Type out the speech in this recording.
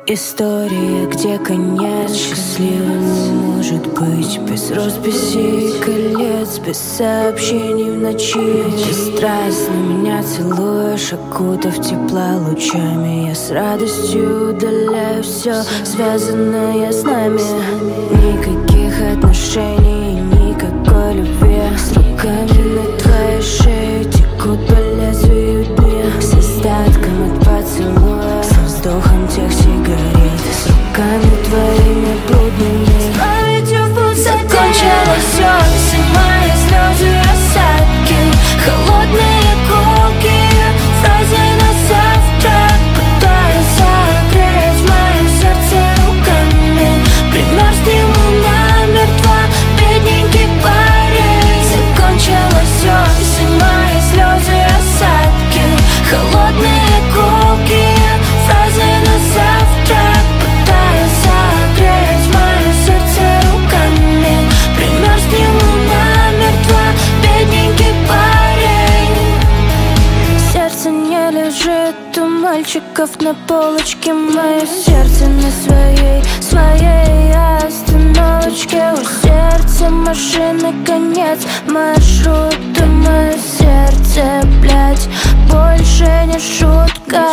История, где конец счастливым не может быть. Без росписей и колец, без сообщений в ночи. Ты страстно меня целуешь, окутав тепла лучами. Я с радостью удаляю все, связанное с нами. Никаких отношений, никакой любви. С руками на твоей шее текут по лезвию дни. С остатком от поцелуя, со вздохом тех сигарет. С руками твоими блудными. С памятью в пустоте. Закончилось все, все мои слезы и осадки. Холодные колкие фразы на завтрак. Пытаюсь согреть мое сердце руками. Примерз к нему намертво, бедненький парень. Закончилось все, все мои слезы и осадки. Холодные колкие фразы на завтрак. Пытаюсь согреть мое сердце руками. Примерз к нему намертво, бедненький парень. Сердце не лежит у мальчиков на полочке. Мое сердце на своей остановочке. У сердца машины конец маршрута. Мое сердце, блядь, больше не шутка.